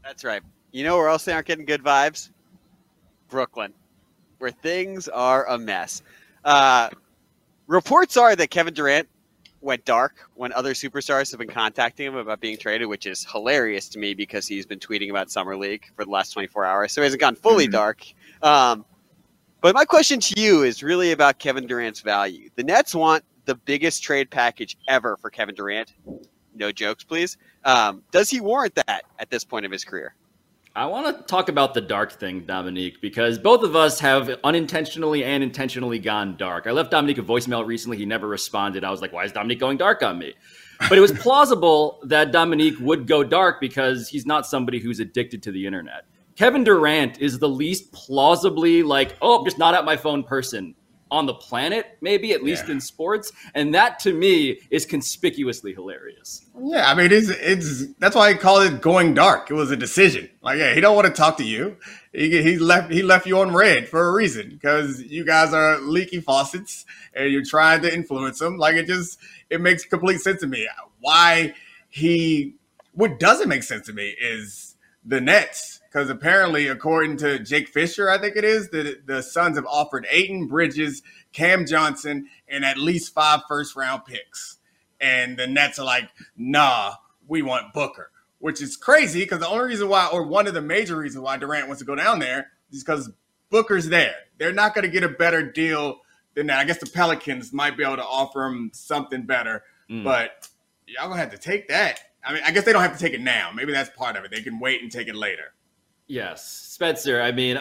That's right. You know where else they aren't getting good vibes? Brooklyn, where things are a mess. Uh, Reports are that Kevin Durant went dark when other superstars have been contacting him about being traded, which is hilarious to me because he's been tweeting about Summer League for the last 24 hours. So he hasn't gone fully dark. But my question to you is really about Kevin Durant's value. The Nets want the biggest trade package ever for Kevin Durant. No jokes, please. Does he warrant that at this point of his career? I want to talk about the dark thing, Dominique, because both of us have unintentionally and intentionally gone dark. I left Dominique a voicemail recently. He never responded. I was like, why is Dominique going dark on me? But it was plausible that Dominique would go dark because he's not somebody who's addicted to the internet. Kevin Durant is the least plausibly like, I'm just not at my phone person on the planet, maybe, at least in sports. And that, to me, is conspicuously hilarious. Yeah, I mean, it's that's why I call it going dark. It was a decision. Like, he don't want to talk to you. He left you on red for a reason because you guys are leaky faucets and you're trying to influence him. Like, it makes complete sense to me. What doesn't make sense to me is the Nets. Because apparently, according to Jake Fisher, I think it is, the Suns have offered Ayton, Bridges, Cam Johnson, and at least 5 first-round picks. And the Nets are like, nah, we want Booker, which is crazy because the only reason why, or one of the major reasons why Durant wants to go down there is because Booker's there. They're not going to get a better deal than that. I guess the Pelicans might be able to offer him something better, but y'all going to have to take that. I mean, I guess they don't have to take it now. Maybe that's part of it. They can wait and take it later. Yes, Spencer. I mean,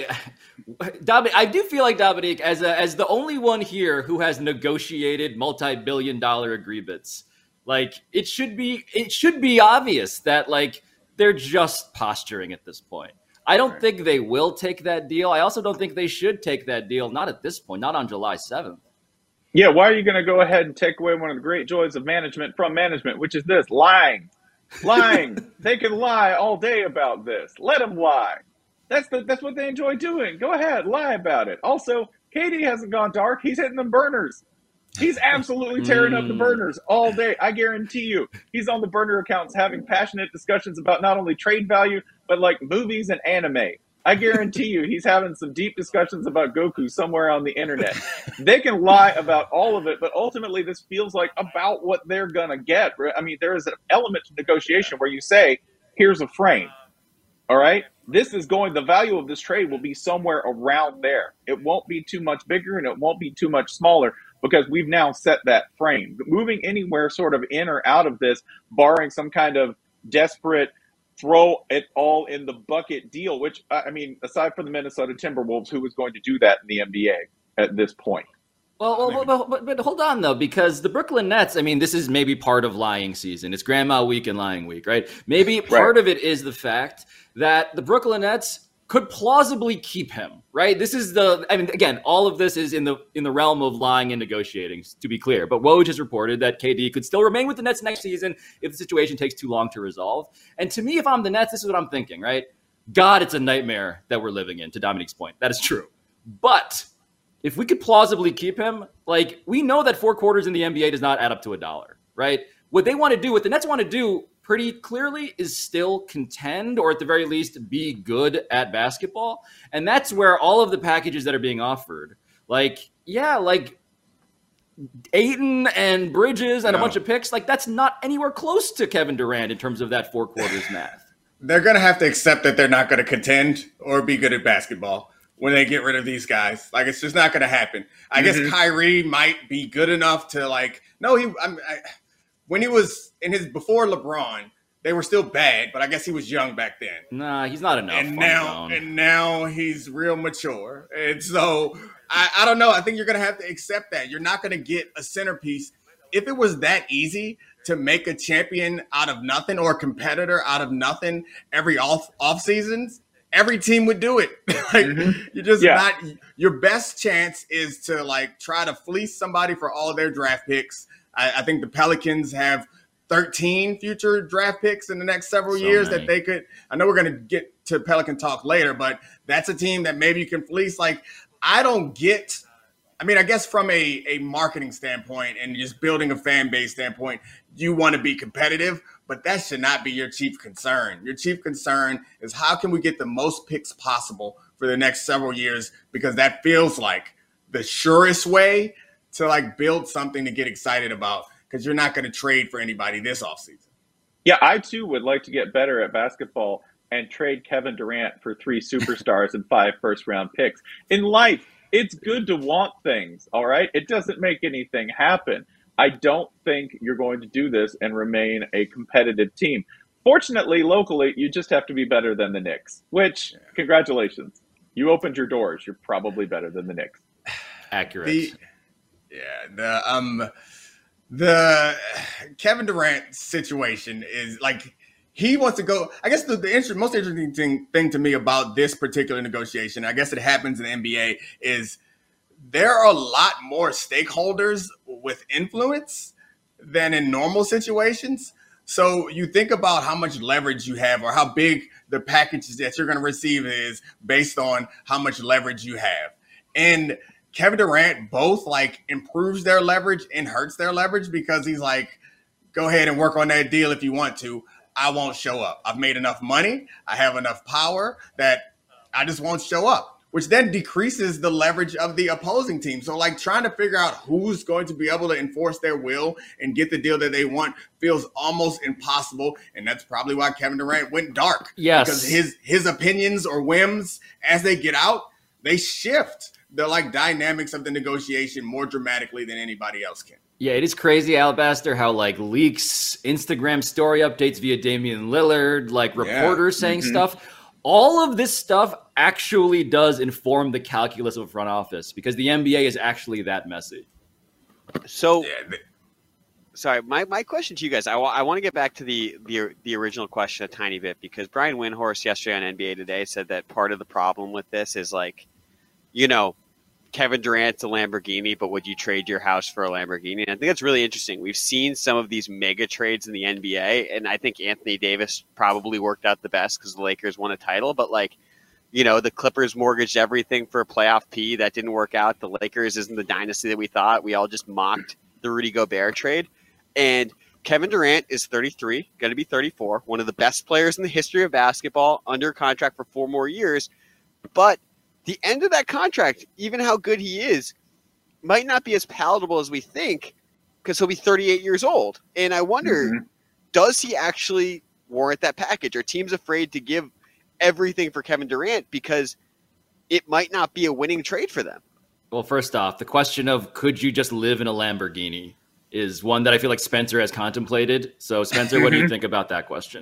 I do feel like Dominique, as the only one here who has negotiated multi-billion-dollar agreements, like it should be obvious that like they're just posturing at this point. I don't think they will take that deal. I also don't think they should take that deal. Not at this point. Not on July 7th. Yeah, why are you going to go ahead and take away one of the great joys of management from management, which is this: lying. They can lie all day about this. Let them lie. That's what they enjoy doing. Go ahead, lie about it. Also, KD hasn't gone dark. He's hitting them burners. He's absolutely tearing up the burners all day. I guarantee you, he's on the burner accounts having passionate discussions about not only trade value, but like movies and anime. I guarantee you he's having some deep discussions about Goku somewhere on the internet. They can lie about all of it, but ultimately this feels like about what they're going to get. I mean, there is an element to negotiation where you say, here's a frame. All right? The value of this trade will be somewhere around there. It won't be too much bigger and it won't be too much smaller because we've now set that frame. Moving anywhere sort of in or out of this, barring some kind of desperate throw it all in the bucket deal, which, I mean, aside from the Minnesota Timberwolves, who was going to do that in the NBA at this point? But hold on, though, because the Brooklyn Nets, I mean, this is maybe part of lying season. It's Grandma Week and Lying Week, right? Maybe part of it is the fact that the Brooklyn Nets could plausibly keep him, right? This is again, all of this is in the realm of lying and negotiating, to be clear. But Woj has reported that KD could still remain with the Nets next season if the situation takes too long to resolve. And to me, if I'm the Nets, this is what I'm thinking, right? God, it's a nightmare that we're living in, to Dominique's point. That is true. But if we could plausibly keep him, like, we know that 4 quarters in the NBA does not add up to $1, right? What the Nets want to do pretty clearly is still contend, or at the very least be good at basketball. And that's where all of the packages that are being offered, like Ayton and Bridges and a bunch of picks, like that's not anywhere close to Kevin Durant in terms of that 4 quarters math. They're going to have to accept that they're not going to contend or be good at basketball when they get rid of these guys. Like, it's just not going to happen. I guess Kyrie might be good enough to when he was before LeBron, they were still bad, but I guess he was young back then. Nah, he's not enough. And now he's real mature. And so I don't know. I think you're going to have to accept that. You're not going to get a centerpiece. If it was that easy to make a champion out of nothing or a competitor out of nothing every off seasons, every team would do it. You're just not. Your best chance is to try to fleece somebody for all their draft picks. I think the Pelicans have 13 future draft picks in the next several years that they could. I know we're going to get to Pelican talk later, but that's a team that maybe you can fleece. I don't get. I mean, I guess from a marketing standpoint and just building a fan base standpoint, you want to be competitive. but that should not be your chief concern. Your chief concern is how can we get the most picks possible for the next several years, because that feels like the surest way to like build something to get excited about, because you're not going to trade for anybody this offseason. Yeah, I too would like to get better at basketball and trade Kevin Durant for 3 superstars and 5 first-round picks. In life, it's good to want things, all right? It doesn't make anything happen. I don't think you're going to do this and remain a competitive team. Fortunately, locally, you just have to be better than the Knicks, which, congratulations. You opened your doors. You're probably better than the Knicks. Accurate. The Kevin Durant situation is like, he wants to go. I guess the most interesting thing to me about this particular negotiation, I guess it happens in the NBA, is there are a lot more stakeholders with influence than in normal situations. So you think about how much leverage you have, or how big the packages that you're going to receive is based on how much leverage you have. And Kevin Durant both like improves their leverage and hurts their leverage, because he's like, go ahead and work on that deal if you want to. I won't show up. I've made enough money. I have enough power that I just won't show up, which then decreases the leverage of the opposing team. So like trying to figure out who's going to be able to enforce their will and get the deal that they want feels almost impossible. And that's probably why Kevin Durant went dark. Yes. Because his opinions or whims, as they get out, they shift the like dynamics of the negotiation more dramatically than anybody else can. Yeah, it is crazy, Alabaster, how like leaks, Instagram story updates via Damian Lillard, like reporters saying stuff. All of this stuff actually does inform the calculus of a front office, because the NBA is actually that messy. So, sorry, my question to you guys, I want to get back to the original question a tiny bit, because Brian Windhorst yesterday on NBA Today said that part of the problem with this is like, you know, Kevin Durant's a Lamborghini, but would you trade your house for a Lamborghini? And I think that's really interesting. We've seen some of these mega trades in the NBA, and I think Anthony Davis probably worked out the best because the Lakers won a title. But, like, you know, the Clippers mortgaged everything for a playoff P. That didn't work out. The Lakers isn't the dynasty that we thought. We all just mocked the Rudy Gobert trade. And Kevin Durant is 33, going to be 34, one of the best players in the history of basketball, under contract for 4 more years. But the end of that contract, even how good he is, might not be as palatable as we think, because he'll be 38 years old. And I wonder, does he actually warrant that package? Are teams afraid to give everything for Kevin Durant because it might not be a winning trade for them? Well, first off, the question of could you just live in a Lamborghini is one that I feel like Spencer has contemplated. So, Spencer, what do you think about that question?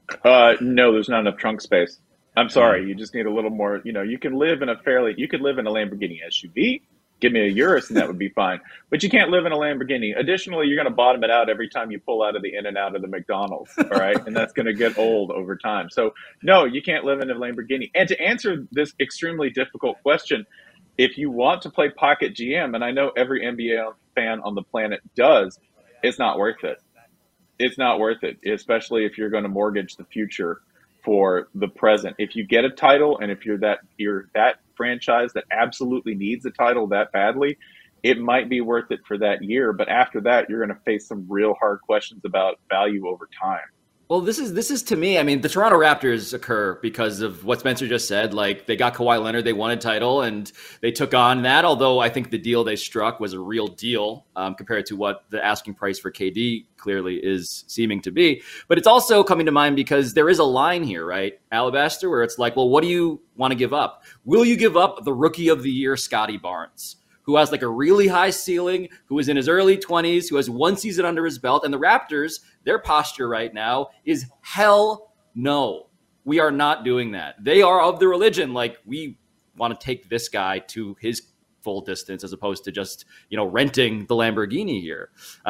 No, there's not enough trunk space. I'm sorry. You just need a little more, you know, you could live in a Lamborghini SUV. Give me a Urus and that would be fine. But you can't live in a Lamborghini. Additionally, you're going to bottom it out every time you pull out of the in and out of the McDonald's. All right. And that's going to get old over time. So no, you can't live in a Lamborghini. And to answer this extremely difficult question, if you want to play pocket GM, and I know every NBA fan on the planet does, it's not worth it. It's not worth it, especially if you're going to mortgage the future for the present. If you get a title, and if you're that franchise that absolutely needs a title that badly, it might be worth it for that year. But after that, you're going to face some real hard questions about value over time. Well, this is to me, I mean, the Toronto Raptors occur because of what Spencer just said. Like, they got Kawhi Leonard, they won a title, and they took on that, although I think the deal they struck was a real deal compared to what the asking price for KD clearly is seeming to be. But it's also coming to mind because there is a line here, right, Alabaster, where it's like, well, what do you want to give up? Will you give up the Rookie of the Year, Scotty Barnes, who has like a really high ceiling, who is in his early 20s, who has 1 season under his belt? And the Raptors, their posture right now is hell no. We are not doing that. They are of the religion, like, we want to take this guy to his full distance as opposed to just, you know, renting the Lamborghini here.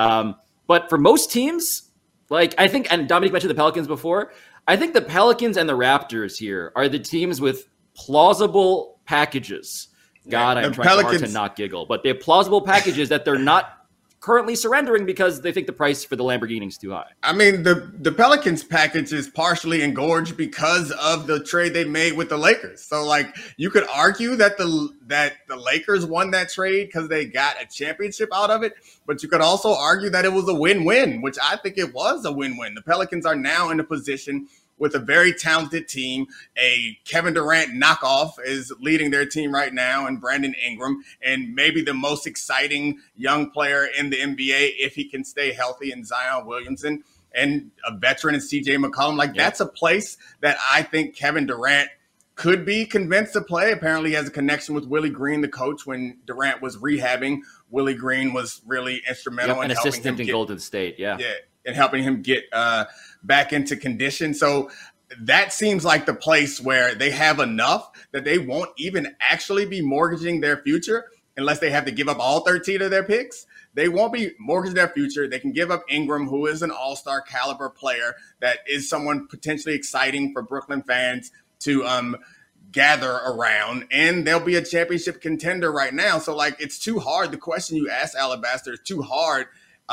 But for most teams, like, I think, and Dominique mentioned the Pelicans before, I think the Pelicans and the Raptors here are the teams with plausible packages. God, I'm trying hard to not giggle. But they have plausible packages that they're not currently surrendering because they think the price for the Lamborghini is too high. I mean, the Pelicans package is partially engorged because of the trade they made with the Lakers. So, like, you could argue that the Lakers won that trade because they got a championship out of it, but you could also argue that it was a win-win, which I think it was a win-win. The Pelicans are now in a position with a very talented team. A Kevin Durant knockoff is leading their team right now, and Brandon Ingram, and maybe the most exciting young player in the NBA if he can stay healthy, in Zion Williamson, and a veteran in CJ McCollum. Like, that's a place that I think Kevin Durant could be convinced to play. Apparently he has a connection with Willie Green, the coach. When Durant was rehabbing, Willie Green was really instrumental in an helping assistant him in Golden State. Yeah, and helping him get back into condition. So that seems like the place where they have enough that they won't even actually be mortgaging their future unless they have to give up all 13 of their picks. They won't be mortgaging their future. They can give up Ingram, who is an all-star caliber player that is someone potentially exciting for Brooklyn fans to gather around, and they'll be a championship contender right now. So, like, it's too hard. The question you asked, Alabaster, is too hard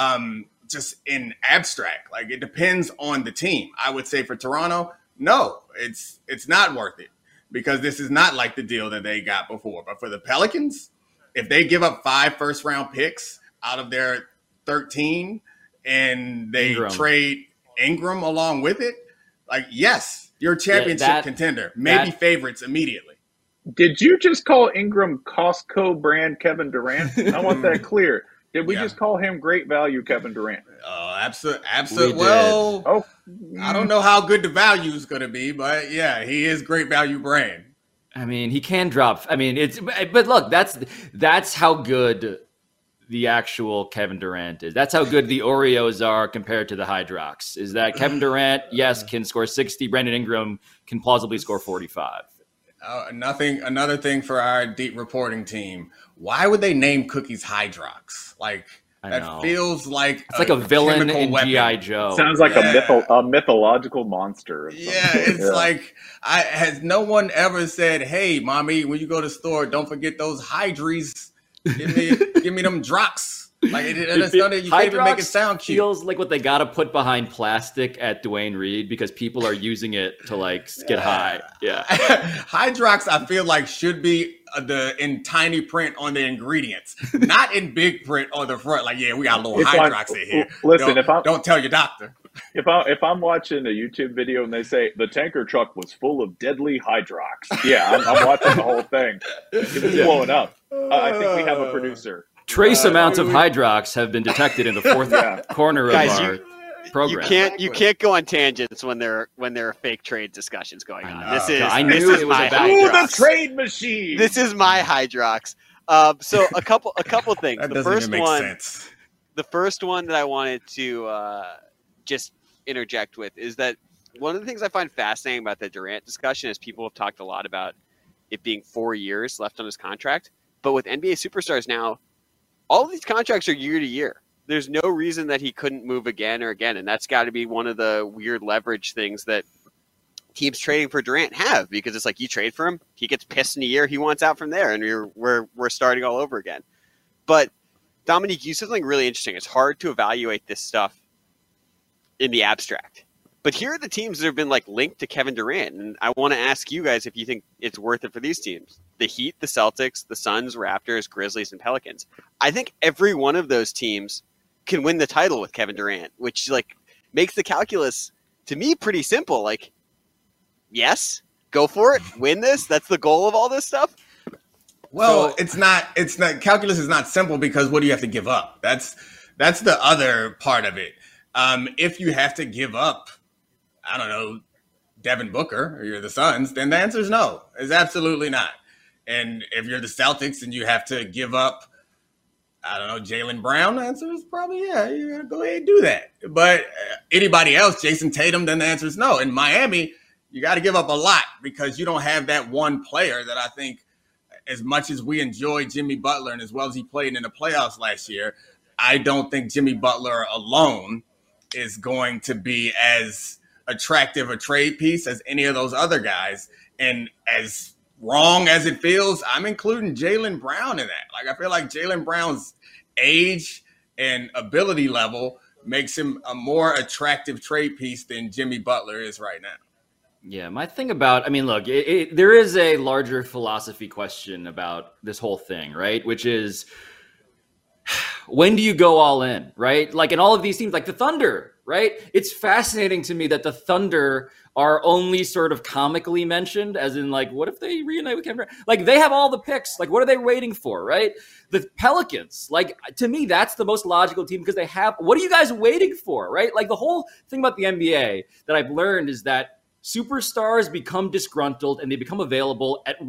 just in abstract. Like, it depends on the team. I would say for Toronto, no, it's not worth it because this is not like the deal that they got before. But for the Pelicans, if they give up 5 first-round picks out of their 13 and they trade Ingram along with it, like, yes, you're a championship contender, maybe favorites immediately. Did you just call Ingram Costco brand Kevin Durant? I want that clear. Did we just call him great value Kevin Durant? Oh, absolutely. Well, I don't know how good the value is going to be, but yeah, he is great value brand. I mean, he can drop. I mean, but look, that's how good the actual Kevin Durant is. That's how good the Oreos are compared to the Hydrox. Is that Kevin Durant, yes, can score 60. Brandon Ingram can plausibly score 45. Another thing for our deep reporting team. Why would they name cookies Hydrox? Like, that feels like it's like a villain in G.I. Joe. Sounds like a mythological monster. Yeah, it's like, has no one ever said, hey, mommy, when you go to the store, don't forget those Hydries. Give me them Drox. Like, you can't even make it sound cute. Feels like what they got to put behind plastic at Dwayne Reed because people are using it to, like, get high. Yeah. Hydrox, I feel like, should be in tiny print on the ingredients, not in big print on the front. Like, yeah, we got a little Hydrox in here. Listen, don't tell your doctor. If I'm watching a YouTube video and they say the tanker truck was full of deadly Hydrox, yeah, I'm watching the whole thing. It's blowing up. I think we have a producer. Trace amounts of Hydrox have been detected in the fourth corner of our program. You can't go on tangents when there are fake trade discussions going on. I knew it was a the trade machine. This is my Hydrox. So a couple things. That doesn't even make sense. The first one that I wanted to just interject with is that one of the things I find fascinating about the Durant discussion is people have talked a lot about it being 4 years left on his contract, but with NBA superstars now, all of these contracts are year to year. There's no reason that he couldn't move again or again. And that's got to be one of the weird leverage things that teams trading for Durant have, because it's like you trade for him, he gets pissed in a year, he wants out from there, and we're starting all over again. But Dominique, you said something really interesting. It's hard to evaluate this stuff in the abstract. But here are the teams that have been, like, linked to Kevin Durant. And I want to ask you guys if you think it's worth it for these teams. The Heat, the Celtics, the Suns, Raptors, Grizzlies, and Pelicans. I think every one of those teams can win the title with Kevin Durant, which, like, makes the calculus, to me, pretty simple. Like, yes, go for it, win this. That's the goal of all this stuff. Well, it's not calculus is not simple because what do you have to give up? That's the other part of it. If you have to give up, I don't know, Devin Booker, or you're the Suns, then the answer is no. It's absolutely not. And if you're the Celtics and you have to give up, I don't know, Jaylen Brown, the answer is probably, yeah, you gotta go ahead and do that. But anybody else, Jason Tatum, then the answer is no. In Miami, you got to give up a lot because you don't have that one player that I think, as much as we enjoy Jimmy Butler and as well as he played in the playoffs last year, I don't think Jimmy Butler alone is going to be as attractive a trade piece as any of those other guys. And as wrong as it feels, I'm including Jaylen Brown in that. Like, I feel like Jaylen Brown's age and ability level makes him a more attractive trade piece than Jimmy Butler is right now. Yeah, my thing about, I mean, look, there is a larger philosophy question about this whole thing, right? Which is, when do you go all in, right? Like in all of these teams, like the Thunder, right? It's fascinating to me that the Thunder are only sort of comically mentioned, as in like, what if they reunite with Kevin Durant? Like they have all the picks. Like what are they waiting for, right? The Pelicans, like to me, that's the most logical team because they have, what are you guys waiting for, right? Like the whole thing about the NBA that I've learned is that superstars become disgruntled and they become available at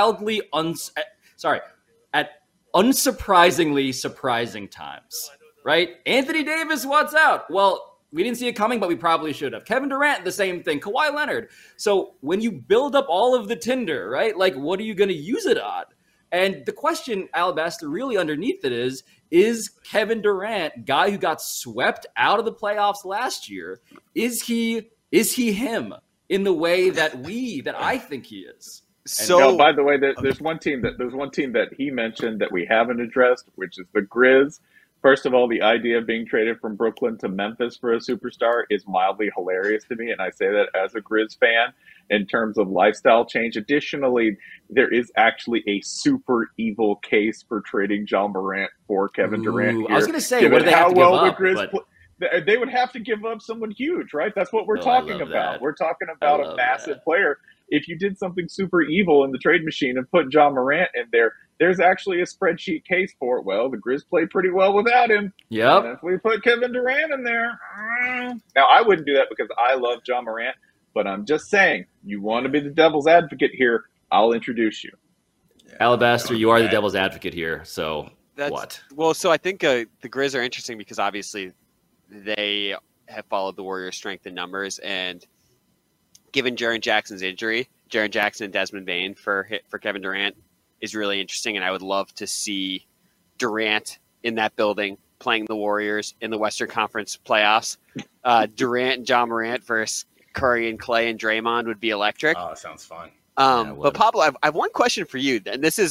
unsurprisingly surprising times, right? Anthony Davis wants out. Well, we didn't see it coming, but we probably should have. Kevin Durant, the same thing. Kawhi Leonard. So when you build up all of the tinder, right, like what are you going to use it on? And the question, Alabaster, really underneath it is Kevin Durant, guy who got swept out of the playoffs last year, is he him in the way that I think he is? So, no, by the way, there's one team that he mentioned that we haven't addressed, which is the Grizz. First of all, the idea of being traded from Brooklyn to Memphis for a superstar is mildly hilarious to me, and I say that as a Grizz fan in terms of lifestyle change. Additionally, there is actually a super evil case for trading John Morant for Kevin Durant here. I was going to say, what do they have to give up? They would have to give up someone huge, right? That's what we're talking about. That. We're talking about a massive player. If you did something super evil in the trade machine and put John Morant in there, there's actually a spreadsheet case for it. Well, the Grizz played pretty well without him. Yep. And if we put Kevin Durant in there, now I wouldn't do that because I love John Morant, but I'm just saying, you want to be the devil's advocate here, I'll introduce you. Alabaster, you are the devil's advocate here. So what? Well, so I think the Grizz are interesting because obviously they have followed the Warriors' strength in numbers, and given Jaren Jackson's injury, Jaren Jackson and Desmond Bane for Kevin Durant is really interesting, and I would love to see Durant in that building playing the Warriors in the Western Conference playoffs. Durant and John Morant versus Curry and Clay and Draymond would be electric. Oh, sounds fun. But Pablo, I have one question for you, and this is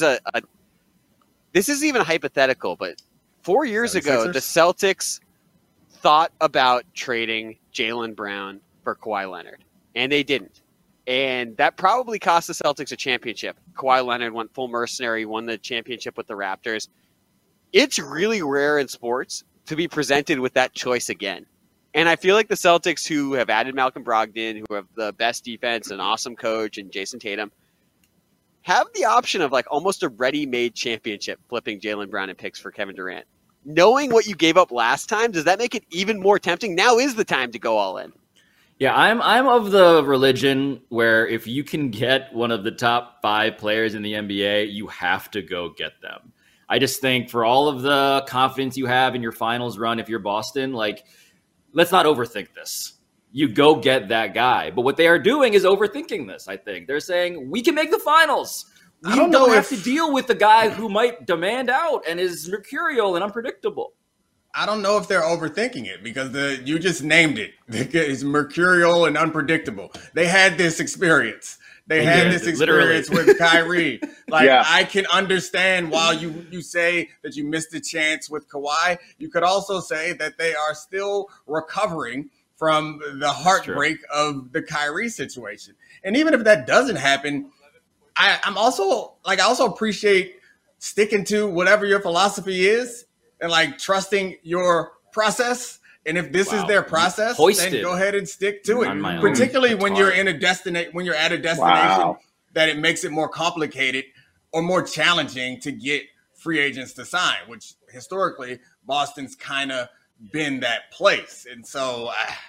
this is even hypothetical, but 4 years ago, the Celtics thought about trading Jaylen Brown for Kawhi Leonard, and they didn't. And that probably cost the Celtics a championship. Kawhi Leonard went full mercenary, won the championship with the Raptors. It's really rare in sports to be presented with that choice again. And I feel like the Celtics, who have added Malcolm Brogdon, who have the best defense, an awesome coach, and Jason Tatum, have the option of like almost a ready-made championship, flipping Jaylen Brown and picks for Kevin Durant. Knowing what you gave up last time, does that make it even more tempting? Now is the time to go all in. Yeah, I'm of the religion where if you can get one of the top 5 players in the NBA, you have to go get them. I just think for all of the confidence you have in your finals run, if you're Boston, like, let's not overthink this. You go get that guy. But what they are doing is overthinking this, I think. They're saying, we can make the finals. We don't have to deal with the guy who might demand out and is mercurial and unpredictable. I don't know if they're overthinking it because you just named it. It's mercurial and unpredictable. They had this experience. They had this experience with Kyrie. Like, yeah. I can understand while you say that you missed a chance with Kawhi, you could also say that they are still recovering from the heartbreak of the Kyrie situation. And even if that doesn't happen, I also appreciate sticking to whatever your philosophy is and like trusting your process. And if this is their process, then go ahead and stick to it. Particularly when you're at a destination that it makes it more complicated or more challenging to get free agents to sign, which historically Boston's kind of been that place. And so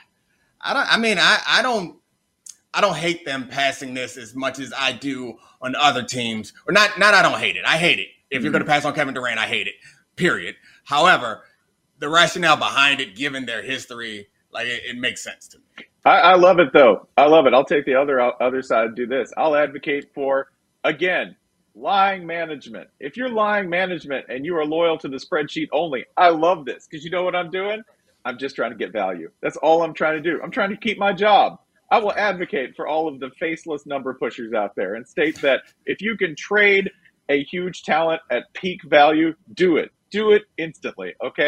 I don't hate them passing this as much as I do on other teams. Or not I don't hate it. I hate it. If you're going to pass on Kevin Durant, I hate it. Period. However, the rationale behind it, given their history, like it makes sense to me. I love it, though. I love it. I'll take the other side and do this. I'll advocate for, again, lying management. If you're lying management and you are loyal to the spreadsheet only, I love this because you know what I'm doing? I'm just trying to get value. That's all I'm trying to do. I'm trying to keep my job. I will advocate for all of the faceless number pushers out there and state that if you can trade a huge talent at peak value, do it. Do it instantly, okay?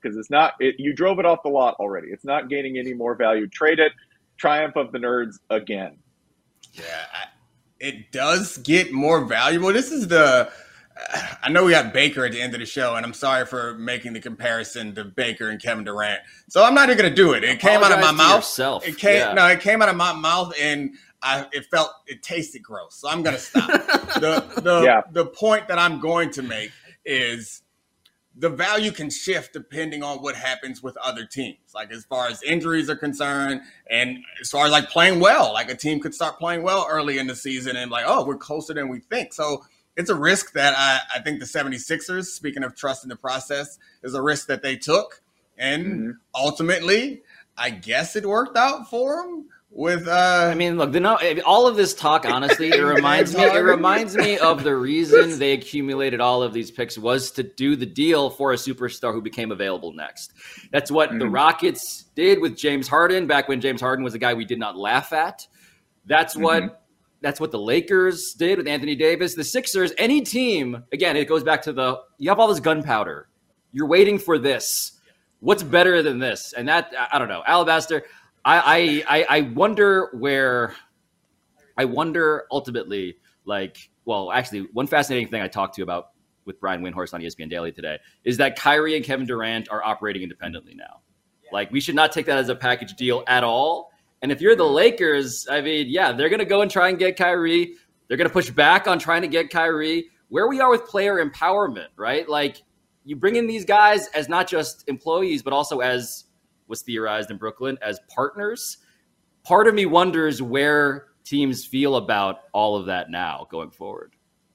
because it's not. You drove it off the lot already. It's not gaining any more value. Trade it. Triumph of the nerds again. Yeah, it does get more valuable. This is the. I know we got Baker at the end of the show, and I'm sorry for making the comparison to Baker and Kevin Durant. So I'm not even going to do it. It came out of my mouth. Yourself. It came out of my mouth, and it tasted gross. So I'm going to stop. The point that I'm going to make is the value can shift depending on what happens with other teams. Like as far as injuries are concerned, and as far as like playing well, like a team could start playing well early in the season and like, oh, we're closer than we think. So it's a risk that I think the 76ers, speaking of trust in the process, is a risk that they took. And ultimately, I guess it worked out for them. With I mean, look, all of this talk, honestly, it reminds me of the reason they accumulated all of these picks was to do the deal for a superstar who became available next. That's what the Rockets did with James Harden back when James Harden was a guy we did not laugh at. That's what the Lakers did with Anthony Davis. The Sixers, any team, again, it goes back to you have all this gunpowder. You're waiting for this. What's better than this? And that, I don't know, Alabaster. I wonder ultimately, actually, one fascinating thing I talked to about with Brian Windhorst on ESPN Daily today is that Kyrie and Kevin Durant are operating independently now. Like, we should not take that as a package deal at all. And if you're the Lakers, I mean, yeah, they're going to go and try and get Kyrie. They're going to push back on trying to get Kyrie. Where we are with player empowerment, right? Like, you bring in these guys as not just employees, but also as was theorized in Brooklyn, as partners. Part of me wonders where teams feel about all of that now going forward.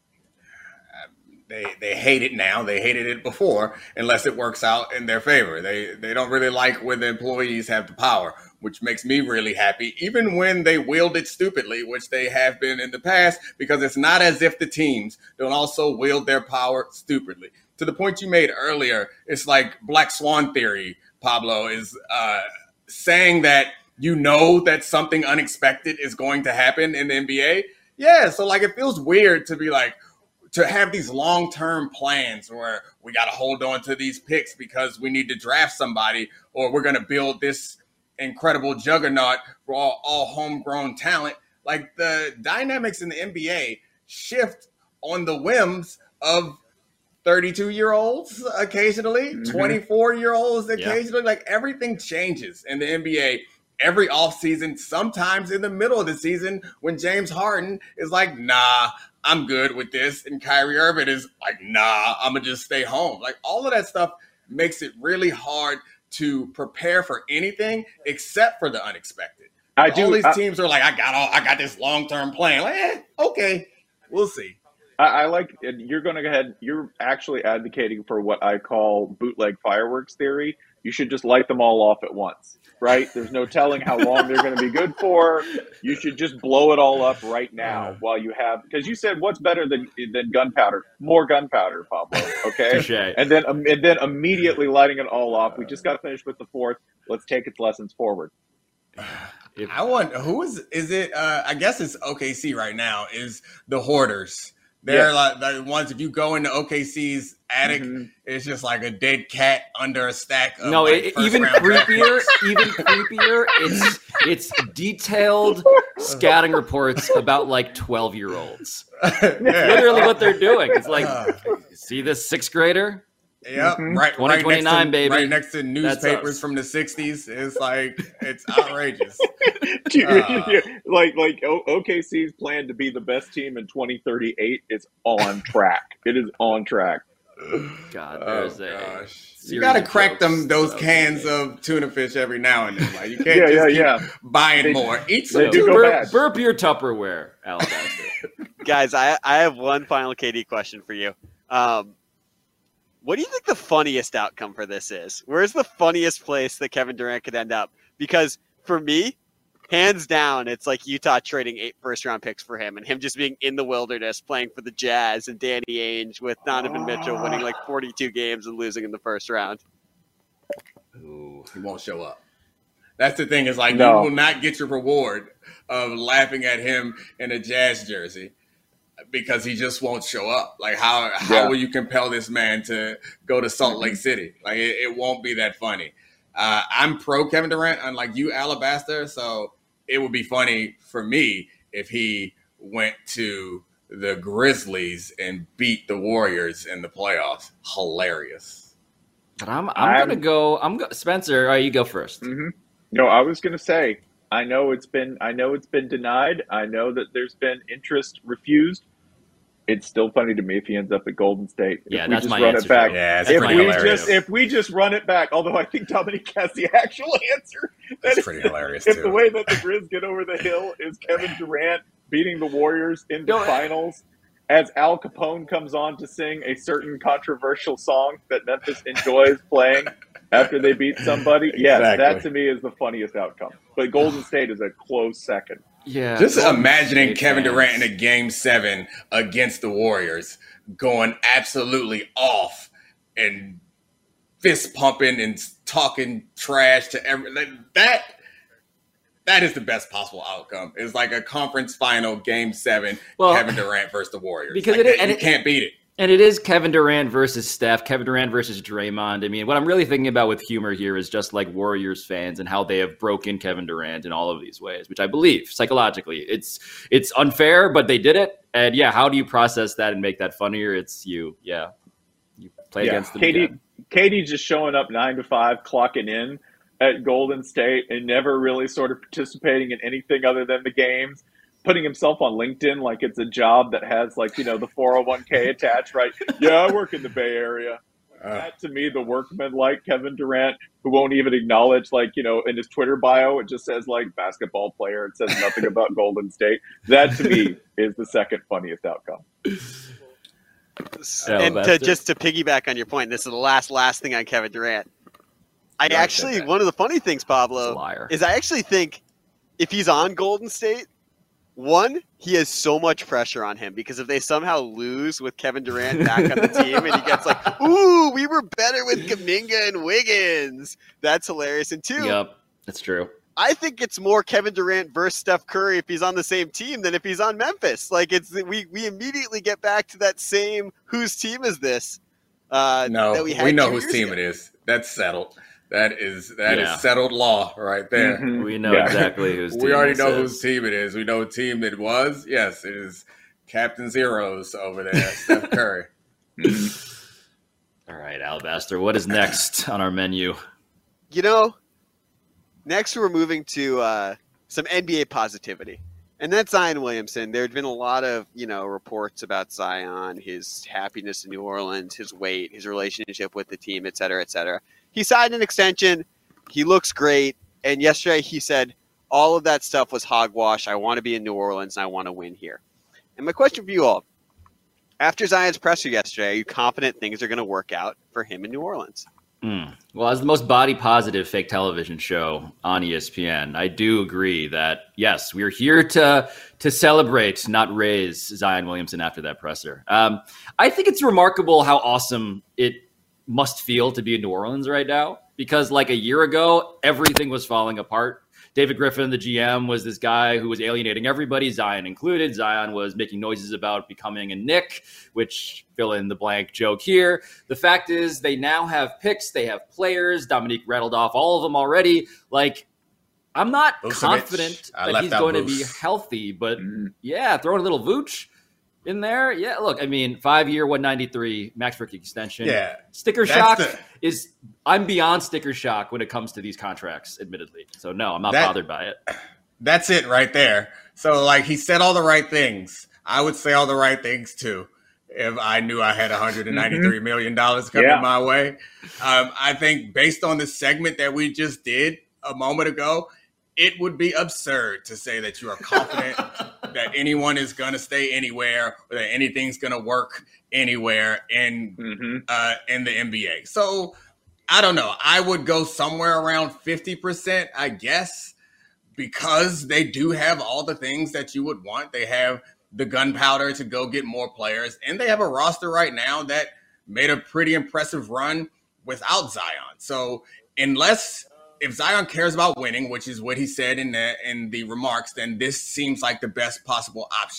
They hate it now. They hated it before, unless it works out in their favor. They don't really like when the employees have the power, which makes me really happy, even when they wield it stupidly, which they have been in the past, because it's not as if the teams don't also wield their power stupidly. To the point you made earlier, it's like Black Swan theory, Pablo, is saying that you know that something unexpected is going to happen in the NBA. Yeah, so like it feels weird to be like, to have these long-term plans where we got to hold on to these picks because we need to draft somebody, or we're going to build this incredible juggernaut for all homegrown talent. Like the dynamics in the NBA shift on the whims of 32-year-olds occasionally, 24-year-olds occasionally. Like everything changes in the NBA every offseason, sometimes in the middle of the season when James Harden is like, nah, I'm good with this. And Kyrie Irving is like, nah, I'm going to just stay home. Like all of that stuff makes it really hard to prepare for anything except for the unexpected. All these teams are like, I got this long-term plan. Like, okay, we'll see. I like, you're going to go ahead, you're actually advocating for what I call bootleg fireworks theory. You should just light them all off at once, right? There's no telling how long they're going to be good for. You should just blow it all up right now while you have, because you said what's better than gunpowder? More gunpowder, Pablo, okay? Touché. And then immediately lighting it all off. We just got to finish with the fourth. Let's take its lessons forward. I want, who is it? I guess it's OKC right now, is the Hoarders. They're like the ones, if you go into OKC's attic, it's just like a dead cat under a stack of even creepier, it's detailed scouting reports about like 12-year-olds. Literally what they're doing. It's like, see this sixth grader? Yep, right 2029, baby. Right next to newspapers from the 60s. It's like, it's outrageous. Like OKC's plan to be the best team in 2038 is on track. It is on track. God, there's you got to crack those cans of tuna fish every now and then. Like you can't keep buying more. Eat some. Burp your Tupperware, Alabaster. Guys, I have one final KD question for you. What do you think the funniest outcome for this is? Where's the funniest place that Kevin Durant could end up? Because for me, hands down, it's like Utah trading 8 first-round picks for him and him just being in the wilderness playing for the Jazz and Danny Ainge with Donovan Mitchell winning like 42 games and losing in the first round. Ooh, he won't show up. That's the thing, is like you will not get your reward of laughing at him in a Jazz jersey. because he just won't show up. Like how will you compel this man to go to Salt Lake City? Like it won't be that funny. I'm pro Kevin Durant, unlike you, Alabaster. So it would be funny for me if he went to the Grizzlies and beat the Warriors in the playoffs. Hilarious. But I'm gonna go. Spencer. All right, you go first. Mm-hmm. No, I was gonna say. I know it's been denied. I know that there's been interest refused. It's still funny to me if he ends up at Golden State. Yeah, if we that's just my run answer. it back. Yeah, it's pretty hilarious. If we just run it back, although I think Dominique has the actual answer. That's pretty hilarious If too. the way that the Grizz get over the hill is Kevin Durant beating the Warriors in the finals, as Al Capone comes on to sing a certain controversial song that Memphis enjoys playing after they beat somebody. Yes, that to me is the funniest outcome. But Golden State is a close second. Yeah, just imagining Kevin Durant in a Game 7 against the Warriors going absolutely off and fist pumping and talking trash to everyone. That is the best possible outcome. It's like a conference final Game 7, Kevin Durant versus the Warriors. Because you can't beat it. And it is Kevin Durant versus Steph, Kevin Durant versus Draymond. I mean, what I'm really thinking about with humor here is just like Warriors fans and how they have broken Kevin Durant in all of these ways, which I believe psychologically it's unfair, but they did it. And yeah, how do you process that and make that funnier? It's you play against them. KD just showing up 9 to 5, clocking in at Golden State and never really sort of participating in anything other than the games. Putting himself on LinkedIn like it's a job that has the 401k attached, right? Yeah, I work in the Bay Area. That to me, the workman like Kevin Durant, who won't even acknowledge in his Twitter bio, it just says basketball player. It says nothing about Golden State. That to me is the second funniest outcome. And just to piggyback on your point, this is the last thing on Kevin Durant. One of the funny things, Pablo, is I actually think if he's on Golden State, one, he has so much pressure on him because if they somehow lose with Kevin Durant back on the team and he gets ooh, we were better with Kuminga and Wiggins. That's hilarious. And two, yep, that's true. I think it's more Kevin Durant versus Steph Curry if he's on the same team than if he's on Memphis. We immediately get back to that same whose team is this? No, we know whose team it is. That's settled. That is settled law right there. Mm-hmm. We know exactly whose team we already know whose team it is. We know what team it was. Yes, it is Captain Zeros over there, Steph Curry. All right, Alabaster, what is next on our menu? Next we're moving to some NBA positivity. And that's Zion Williamson. There had been a lot of, reports about Zion, his happiness in New Orleans, his weight, his relationship with the team, et cetera, et cetera. He signed an extension. He looks great. And yesterday he said, all of that stuff was hogwash. I want to be in New Orleans and I want to win here. And my question for you all, after Zion's presser yesterday, are you confident things are going to work out for him in New Orleans? Well, as the most body positive fake television show on ESPN, I do agree that, yes, we're here to celebrate, not raise Zion Williamson after that presser. I think it's remarkable how awesome it must feel to be in New Orleans right now, because a year ago, everything was falling apart. David Griffin, the GM, was this guy who was alienating everybody, Zion included. Zion was making noises about becoming a Knick, which fill in the blank joke here. The fact is they now have picks. They have players. Dominique rattled off all of them already. I'm not confident that he's going to be healthy, but throwing a little Vooch in there. Yeah, look, 5-year, 193 max rookie extension. Yeah. Sticker shock I'm beyond sticker shock when it comes to these contracts, admittedly. So no, I'm not bothered by it. That's it right there. So he said all the right things. I would say all the right things too if I knew I had $193 million coming my way. I think based on the segment that we just did a moment ago, it would be absurd to say that you are confident that anyone is going to stay anywhere or that anything's going to work anywhere in the NBA. So I don't know. I would go somewhere around 50%, I guess, because they do have all the things that you would want. They have the gunpowder to go get more players, and they have a roster right now that made a pretty impressive run without Zion. So if Zion cares about winning, which is what he said in the remarks, then this seems like the best possible option.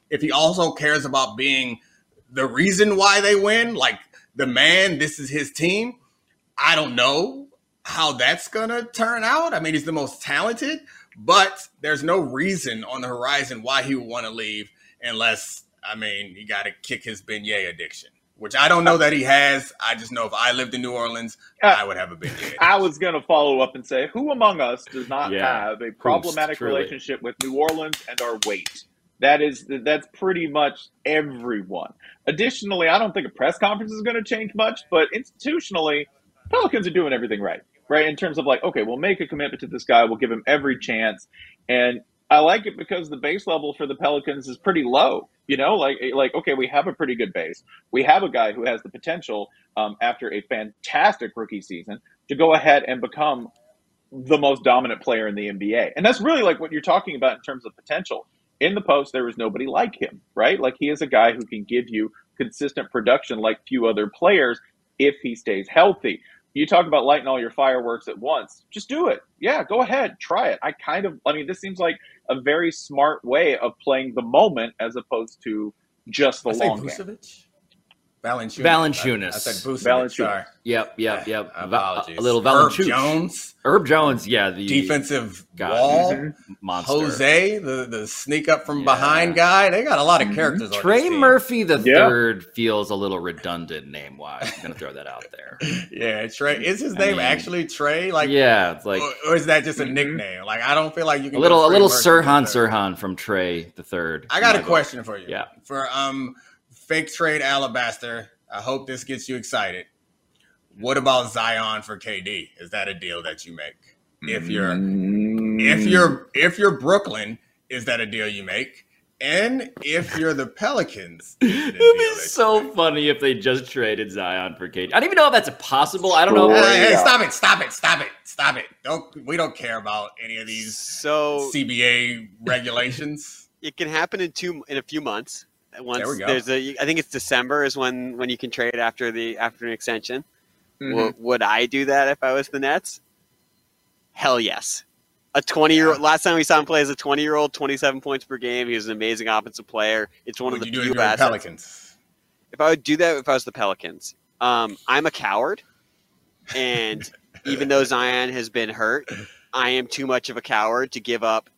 if he also cares about being the reason why they win, like the man, this is his team, I don't know how that's going to turn out. I mean, he's the most talented, but there's no reason on the horizon why he would want to leave unless, I mean, he got to kick his beignet addiction, which I don't know that he has. I just know if I lived in New Orleans, I would have a beignet addiction. I was going to follow up and say, who among us does not have a problematic relationship with New Orleans and our weight? That's pretty much everyone. Additionally, I don't think a press conference is going to change much, but institutionally, Pelicans are doing everything right, in terms of like, okay, we'll make a commitment to this guy. We'll give him every chance. And I like it because the base level for the Pelicans is pretty low, like, okay, we have a pretty good base. We have a guy who has the potential after a fantastic rookie season to go ahead and become the most dominant player in the NBA. And that's really like what you're talking about in terms of potential. In the post, there is nobody like him, right? Like he is a guy who can give you consistent production like few other players if he stays healthy. You talk about lighting all your fireworks at once. Just do it. Yeah, go ahead. Try it. This seems like a very smart way of playing the moment as opposed to just the long game. Valanciunas. I said Vucevic. Sorry. Yep. Apologies. A little Valanciunas. Herb Jones, the defensive wall monster. Jose, the sneak up from behind guy. They got a lot of characters on Trey this team. Murphy the third feels a little redundant name wise. I'm gonna throw that out there. Yeah, Trey. Is his name actually Trey? Like, it's like, or is that just a nickname? Like, I don't feel like you can a little Sirhan from Trey the third. I got a question for you. Yeah. For fake trade Alabaster. I hope this gets you excited. What about Zion for KD? Is that a deal that you make? If you're Brooklyn, is that a deal you make? And if you're the Pelicans, is it a deal it's so funny if they just traded Zion for KD. I don't even know if that's possible. I don't know. Hey, stop it. We don't care about any of these CBA regulations. It can happen in a few months. Once there we go. I think it's December is when you can trade after an extension. Would I do that if I was the Nets? Hell yes. A 20-year-old. Last time we saw him play as a 20-year-old, 27 points per game. He was an amazing offensive player. It's one of the few assets. Pelicans? If I would do that, if I was the Pelicans, I'm a coward, and even though Zion has been hurt, I am too much of a coward to give up.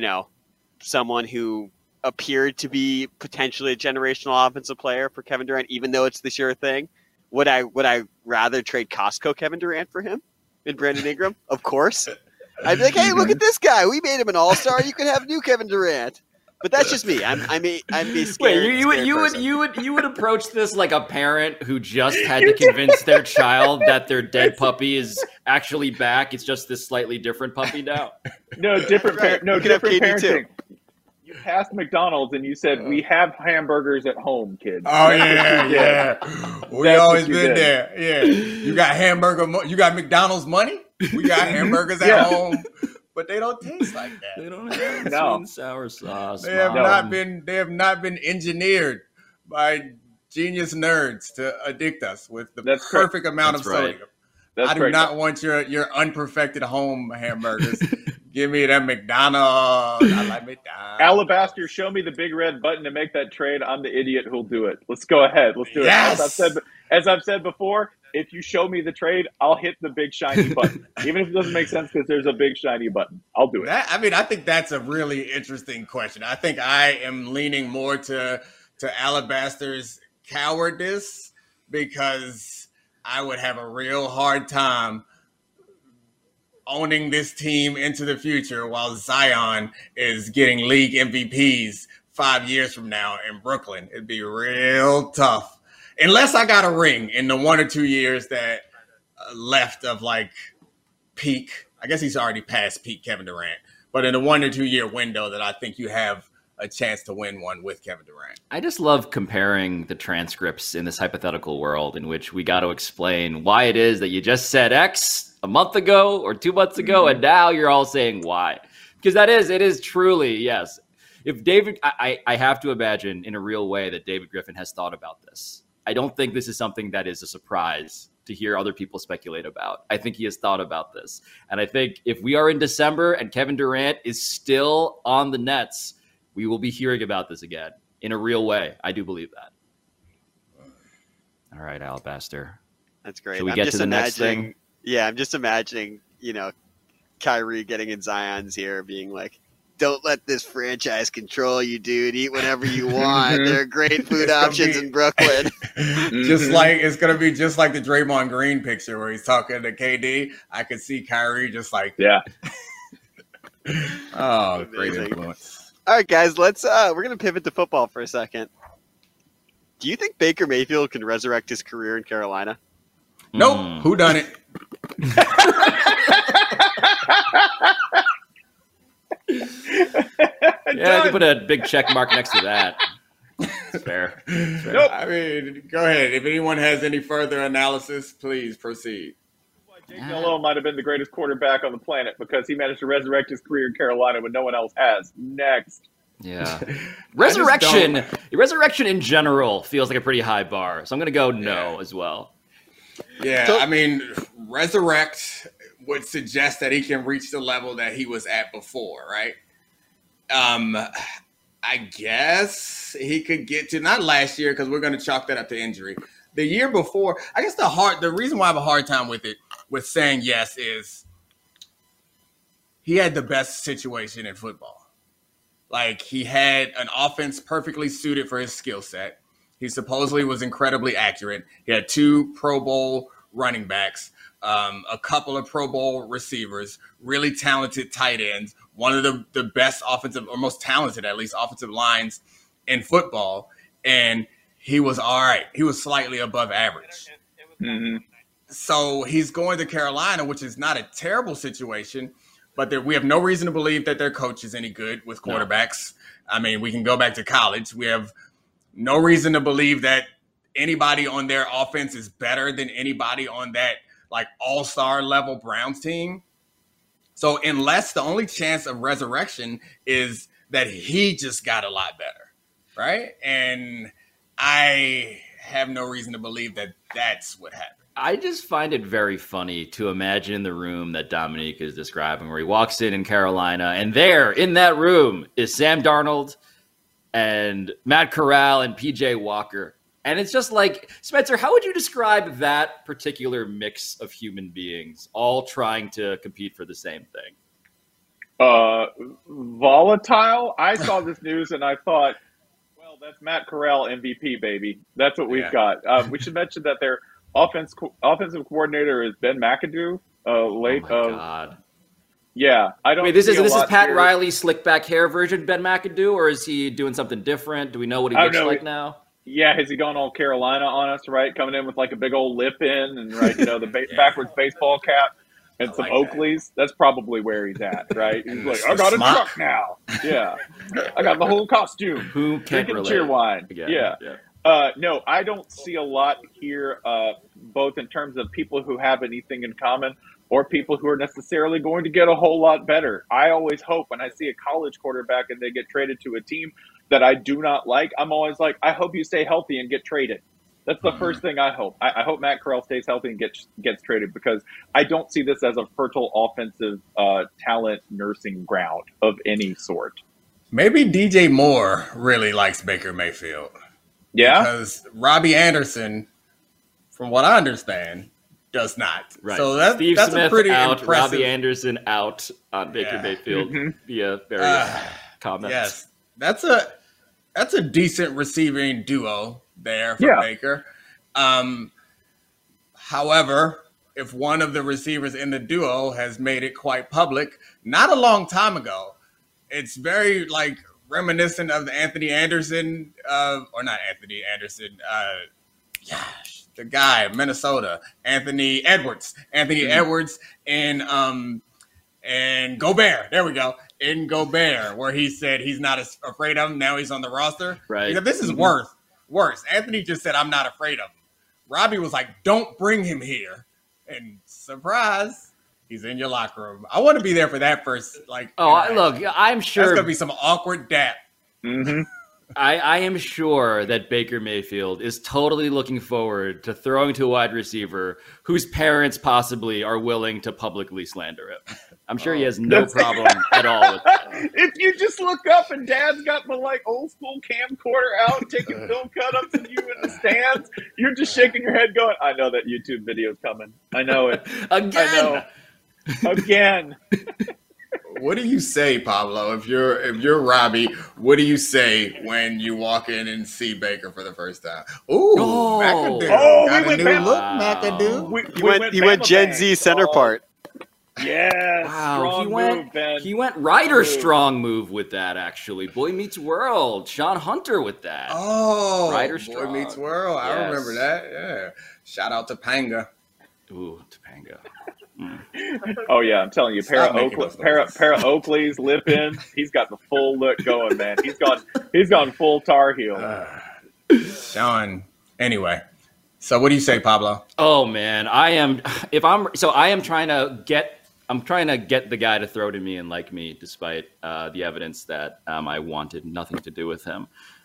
Someone who appeared to be potentially a generational offensive player for Kevin Durant, even though it's the sure thing. Would I rather trade Costco Kevin Durant for him than Brandon Ingram? Of course. I'd be like, hey, look at this guy. We made him an all-star. You can have new Kevin Durant. But that's just me. I'm scared. Wait, you would approach this like a parent who just had to convince their child that their dead puppy is actually back. It's just this slightly different puppy now. No, different parenting. Too. You passed McDonald's and you said, we have hamburgers at home, kids. Oh, yeah. We always been there. Yeah. You got McDonald's money? We got hamburgers at home. But they don't taste like that. They don't have sweet and sour sauce. They have not been engineered by genius nerds to addict us with the perfect amount of sodium. I do not want your unperfected home hamburgers. Give me that McDonald's. I like McDonald's. Alabaster, show me the big red button to make that trade. I'm the idiot who'll do it. Let's go ahead. Let's do it. As I've said before, if you show me the trade, I'll hit the big shiny button. Even if it doesn't make sense because there's a big shiny button. I'll do it. I think that's a really interesting question. I think I am leaning more to Alabaster's cowardice because I would have a real hard time owning this team into the future while Zion is getting league MVPs 5 years from now in Brooklyn. It'd be real tough. Unless I got a ring in the 1 or 2 years that left of like peak. I guess he's already past peak Kevin Durant. But in a 1 or 2 year window that I think you have a chance to win one with Kevin Durant. I just love comparing the transcripts in this hypothetical world in which we got to explain why it is that you just said X a month ago or 2 months ago, and now you're all saying why. Because it is truly, yes. If David, I have to imagine in a real way that David Griffin has thought about this. I don't think this is something that is a surprise to hear other people speculate about. I think he has thought about this. And I think if we are in December and Kevin Durant is still on the Nets, we will be hearing about this again. in a real way. I do believe that. All right, Alabaster. That's great. Should we I'm get just to the next imagining, thing? Yeah, I'm just imagining, Kyrie getting in Zion's ear, being like, "Don't let this franchise control you, dude. Eat whatever you want. There are great food options in Brooklyn." It's gonna be just like the Draymond Green picture where he's talking to KD. I could see Kyrie just like, Yeah. Oh, great Amazing. influence. All right, guys, we're gonna pivot to football for a second. Do you think Baker Mayfield can resurrect his career in Carolina? Nope. Who done it? Yeah, I can put a big check mark next to that. It's fair. It's fair. Nope. I mean, go ahead. If anyone has any further analysis, please proceed. Jake Delhomme might have been the greatest quarterback on the planet because he managed to resurrect his career in Carolina when no one else has. Next. Yeah. Resurrection in general feels like a pretty high bar. So I'm going to go no as well. Yeah, I mean, resurrect would suggest that he can reach the level that he was at before, right? I guess he could get to, not last year because we're going to chalk that up to injury. The year before, I guess the reason why I have a hard time with saying yes is he had the best situation in football. Like, he had an offense perfectly suited for his skill set. He supposedly was incredibly accurate. He had 2 Pro Bowl running backs, a couple of Pro Bowl receivers, really talented tight ends, one of the best offensive, or most talented at least, offensive lines in football. And he was all right. He was slightly above average. Mm-hmm. So he's going to Carolina, which is not a terrible situation, but we have no reason to believe that their coach is any good with quarterbacks. No. I mean, we can go back to college. We have no reason to believe that anybody on their offense is better than anybody on that like all-star level Browns team. So unless the only chance of resurrection is that he just got a lot better, right? And I have no reason to believe that that's what happened. I just find it very funny to imagine the room that Dominique is describing where he walks in Carolina, and there in that room is Sam Darnold and Matt Corral and PJ Walker. And it's just like, Spencer, how would you describe that particular mix of human beings all trying to compete for the same thing? Volatile. I saw this news and I thought, well, that's Matt Corral MVP, baby. That's what we've got. We should mention that their offensive coordinator is Ben McAdoo. Oh my God. Yeah, I don't. Wait, this is Pat Riley's slick back hair version, Ben McAdoo, or is he doing something different? Do we know what he looks like now? Yeah, has he gone all Carolina on us? Right, coming in with like a big old lip in and the backwards baseball cap and some Oakleys. That's probably where he's at. Right, he's like, I got a truck now. Yeah, I got the whole costume. Who can't relate? Cheer wine. Again, yeah. No, I don't see a lot here, both in terms of people who have anything in common or people who are necessarily going to get a whole lot better. I always hope when I see a college quarterback and they get traded to a team that I do not like, I'm always like, I hope you stay healthy and get traded. That's the first thing I hope. I hope Matt Corral stays healthy and gets traded because I don't see this as a fertile offensive talent nursing ground of any sort. Maybe DJ Moore really likes Baker Mayfield. Yeah? Because Robbie Anderson, from what I understand, does not. Right. So that's Smith a pretty out, impressive. Robbie Anderson out on Baker Mayfield via various comments. Yes, that's a decent receiving duo there for Baker. However, if one of the receivers in the duo has made it quite public, not a long time ago, it's very reminiscent of the Anthony Anderson, or not Anthony Anderson, the guy, Minnesota, Anthony Edwards and Gobert. There we go. In Gobert, where he said he's not afraid of him. Now he's on the roster. Right. This is worse. Anthony just said, I'm not afraid of him. Robbie was like, don't bring him here. And surprise, he's in your locker room. I want to be there for that first. Look, I'm sure that's going to be some awkward dap. Mm-hmm. I am sure that Baker Mayfield is totally looking forward to throwing to a wide receiver whose parents possibly are willing to publicly slander him. I'm sure he has no problem at all with that. If you just look up and Dad's got the like old school camcorder out, taking film cut ups of you in the stands, you're just shaking your head, going, "I know that YouTube video's coming. I know it. Again. I know. Again." What do you say, Pablo? If you're Robbie, what do you say when you walk in and see Baker for the first time? Ooh, Oh. McAdoo. Oh, Got we a went new back. look, Wow. McAdoo. He went Gen Z center part. Yes. Wow, Strong move, Ben. he went Ryder strong move with that. Actually, Boy Meets World, Sean Hunter with that. Oh, Ryder Boy Strong. Meets World. I Yes. remember that. Yeah. Shout out to Panga. Ooh, Topanga. Oh yeah, I'm telling you, pair Stop making those noises. of Oakleys, lip ins. He's got the full look going, man. He's gone full Tar Heel. Sean. Anyway, so what do you say, Pablo? Oh man, I'm trying to get the guy to throw to me and like me, despite the evidence that I wanted nothing to do with him.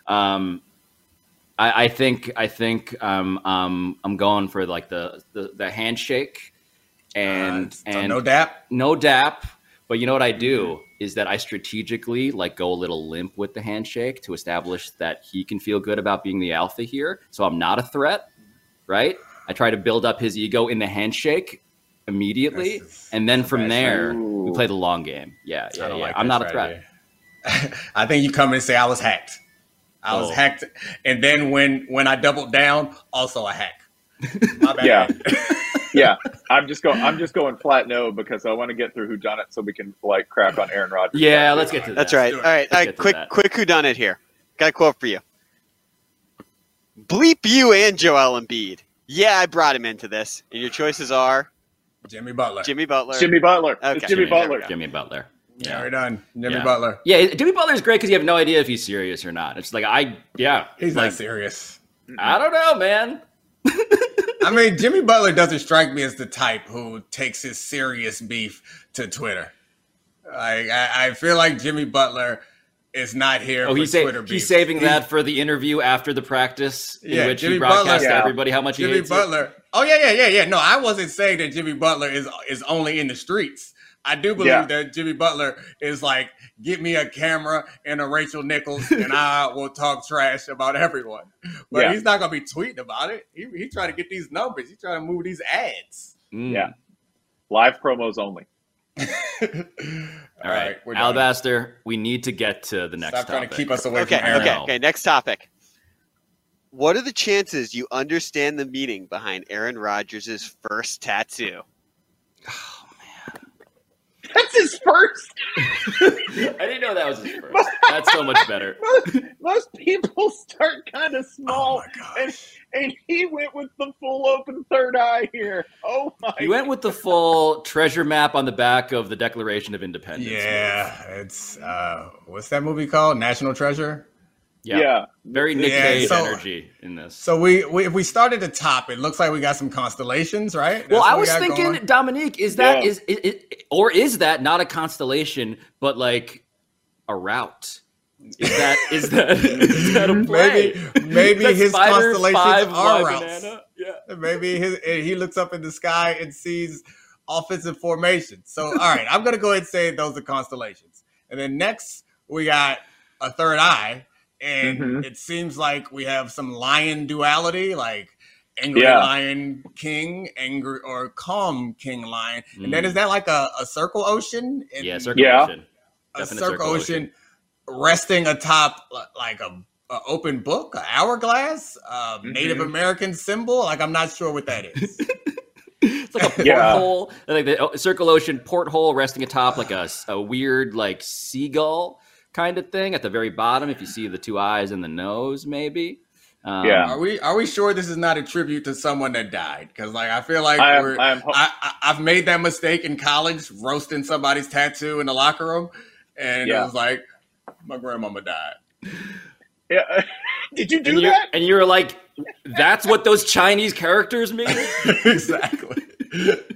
I think I'm going for like the handshake and no dap. no dap. But you know what I do is that I strategically like go a little limp with the handshake to establish that he can feel good about being the alpha here. So I'm not a threat, right? I try to build up his ego in the handshake immediately, and then from there we play the long game. Yeah. I don't like I'm that not a threat. strategy. I think you come in and say I was hacked. I was hacked, and then when I doubled down, also a hack. My bad. Yeah. Yeah, I'm just going flat no because I want to get through whodunit so we can like crap on Aaron Rodgers. Yeah, let's get to that. That's right. All right. get to Quick that. whodunit here. Got a quote for you. Bleep you and Joel Embiid. Yeah, I brought him into this, and your choices are Jimmy Butler. Jimmy Butler. Jimmy Butler. Okay. It's Jimmy Butler. Jimmy Butler. Yeah, we're done. Jimmy Yeah. Butler. Yeah, Jimmy Butler's great because you have no idea if he's serious or not. It's like He's like, not serious. I don't know, man. I mean, Jimmy Butler doesn't strike me as the type who takes his serious beef to Twitter. Like, I feel like Jimmy Butler is not here for Twitter beef. He's saving that for the interview after the practice in which Jimmy he broadcasts Butler- to everybody how much he Jimmy hates Butler. it. Oh, yeah. No, I wasn't saying that Jimmy Butler is only in the streets. I do believe that Jimmy Butler is like, get me a camera and a Rachel Nichols, and I will talk trash about everyone. But he's not going to be tweeting about it. He trying to get these numbers. He's trying to move these ads. Yeah, live promos only. All right, we're done. Alabaster, we need to get to the next Stop trying topic. to keep us away Okay, from Aaron. okay. Next topic. What are the chances you understand the meaning behind Aaron Rodgers' first tattoo? That's his first. I didn't know that was his first. That's so much better. Most people start kind of small, Oh my gosh. and he went with the full open third eye here. Oh my! He went with the full treasure map on the back of the Declaration of Independence. Yeah, it's what's that movie called? National Treasure. Yeah. Very Nick Yeah, Cage so- energy in this. So we if we start at the top, it looks like we got some constellations, right? Well, That's I what we was got thinking, going. Dominique, is that Yeah. is that not a constellation, but like a route? Is that a play? Maybe Is that his Spider, constellations Five, are Y routes. Banana? Yeah. Maybe he looks up in the sky and sees offensive formation. So, all right, I'm going to go ahead and say those are constellations. And then next, we got a third eye. And it seems like we have some lion duality, like angry lion king, angry or calm king lion. And then is that like a circle ocean? Yeah, circle ocean. A Definite circle ocean resting atop like a open book, an hourglass, Native American symbol. Like, I'm not sure what that is. It's like a porthole, like the circle ocean porthole resting atop like a weird like seagull kind of thing at the very bottom. If you see the two eyes and the nose, maybe. Are we sure this is not a tribute to someone that died? Because like I feel like I've made that mistake in college, roasting somebody's tattoo in the locker room, and it was like my grandmama died. Yeah. Did you do that? And you were like, "That's what those Chinese characters mean." Exactly.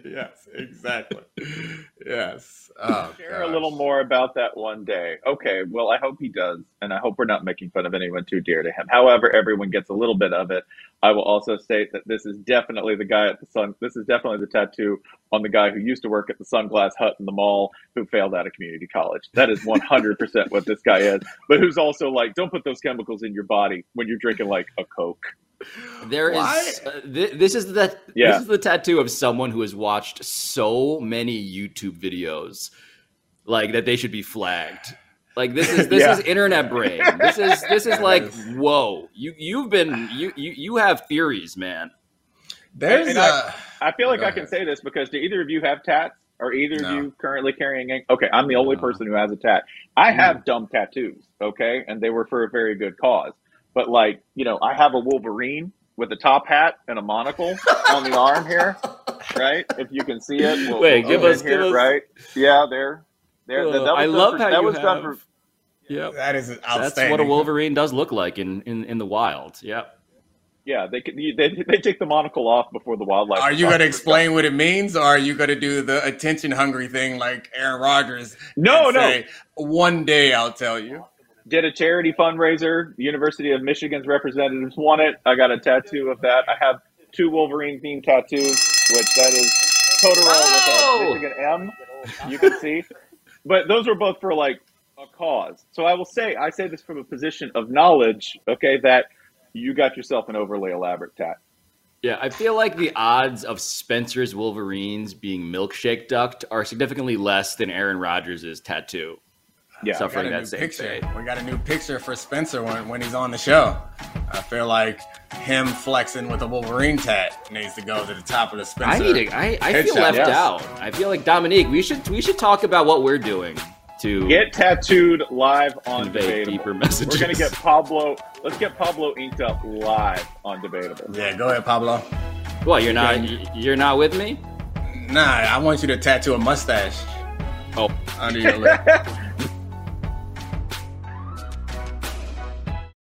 Yes, exactly. Yes. Oh, Share a little more about that one day. Okay, well, I hope he does, and I hope we're not making fun of anyone too dear to him. However, everyone gets a little bit of it. I will also state that this is definitely the guy at the sun. This is definitely the tattoo on the guy who used to work at the Sunglass Hut in the mall, who failed out of community college. That is 100% what this guy is. But who's also like, don't put those chemicals in your body when you're drinking like a Coke. There is this is the tattoo of someone who has watched so many YouTube videos, like that they should be flagged. Like this is internet brain. This is like, whoa, you have theories, man. I feel like I can say this because do either of you have tats? Are either of you currently carrying ink? Okay, I'm the only person who has a tat. I have dumb tattoos, okay, and they were for a very good cause. But like, I have a Wolverine with a top hat and a monocle on the arm here, right? If you can see it, give us right? Yeah, there. I love how that you was have. Done for, yeah, that is outstanding. That's what a Wolverine does look like in the wild. Yeah. Yeah, they take the monocle off before the wildlife. Are you going to explain what it means, or are you going to do the attention hungry thing like Aaron Rodgers? No. Say, one day I'll tell you. Did a charity fundraiser. The University of Michigan's representatives won it. I got a tattoo of that. I have 2 Wolverine themed tattoos, which that is Totoro with a Michigan M. You can see, but those were both for like a cause. So I say this from a position of knowledge. Okay, that you got yourself an overly elaborate tat. Yeah, I feel like the odds of Spencer's Wolverines being milkshake ducked are significantly less than Aaron Rodgers' tattoo. Yeah, suffering that same fate. We got a new picture for Spencer when he's on the show. I feel like him flexing with a Wolverine tat needs to go to the top of the Spencer. I feel left out. I feel like Dominique. We should talk about what we're doing to get tattooed live on convey Debatable. Deeper messages. We're gonna get Pablo. Let's get Pablo inked up live on Debatable. Yeah, go ahead, Pablo. What, you're not with me? Nah, I want you to tattoo a mustache. Oh, under your lip.